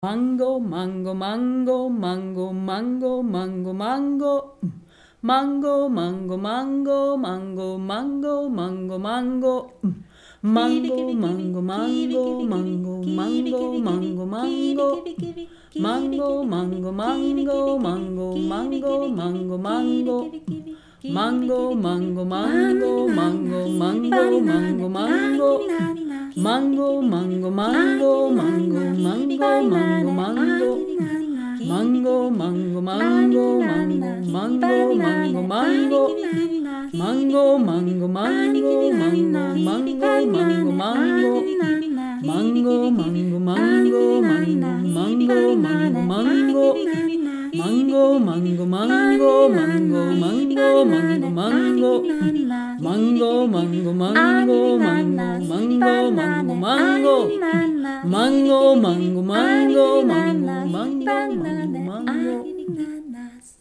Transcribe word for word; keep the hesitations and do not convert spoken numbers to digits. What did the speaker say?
Mango, mango, mango, mango, mango, mango, mango. Mango, mango, mango, mango, mango, mango, mango. Mango, mango, mango, mango, mango, mango, mango. Mango, mango, mango, mango, mango, mango, mango. Mango, mango, mango, mango, mango, mango, mango. Mango, mango, mango, mango, mango, mango, mango. Mango, mango, mango, mango, mango, mango, mango. Mango, mango, mango, mango, mango, mango, mango. Mango, mango, mango, mango, mango, mango, mango. Mango, mango, mango, mango, mango, mango, mango. Mango, mango, mango, mango, mango, mango, mango. Mango, mango, mango, mango, mango, mango, mango.